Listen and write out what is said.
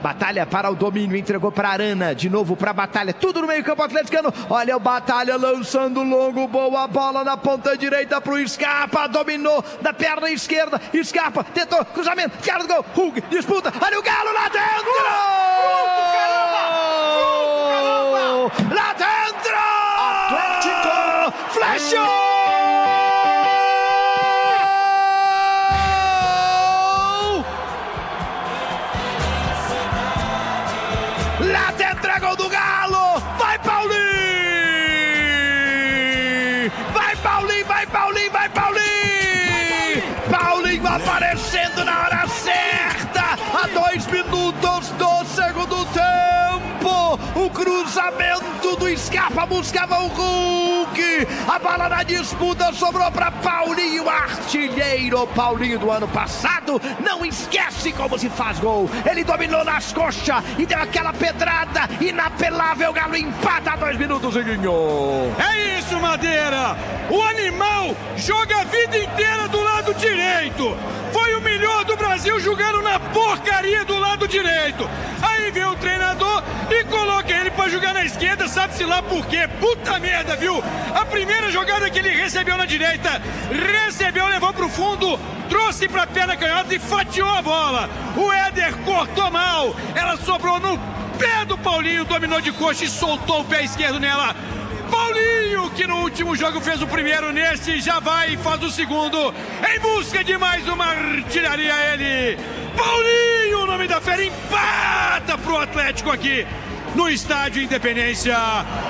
Batalha para o domínio, entregou para Arana, de novo para Batalha, tudo no meio campo atleticano. Olha o Batalha lançando longo, boa bola na ponta direita para o Scarpa, dominou da perna esquerda, Scarpa tentou cruzamento, cara do gol, Hulk disputa, olha o Galo lá dentro! Lá dentro! Atlético! Flechou! Lá dentro é gol do Galo! Vai Paulinho! Vai Paulinho, vai Paulinho, vai Paulinho! Paulinho aparecendo na hora certa! A 2 minutos do segundo tempo! O cruzamento do Scarpa buscava o Hulk! A bola na disputa sobrou para Paulinho, artilheiro Paulinho do ano passado. Não esquece como se faz gol. Ele dominou nas coxas e deu aquela pedrada inapelável. O Galo empata a 2 minutos, Iguinho. É isso, Madeira. O animal joga a vida inteira do lado direito. Foi o melhor do Brasil jogando na porcaria do lado direito. Aí veio o treinador e coloca ele pra jogar na esquerda, sabe-se lá por quê. Puta merda, viu? A primeira jogada que ele recebeu na direita, levou pro fundo, trouxe pra perna canhota e fatiou a bola. O Éder cortou mal, ela sobrou no pé do Paulinho, dominou de coxa e soltou o pé esquerdo nela. Paulinho, que no último jogo fez o primeiro, neste já vai e faz o segundo, em busca de mais uma artilharia ele. Paulinho, o nome da fera, empata pro Atlético aqui no Estádio Independência.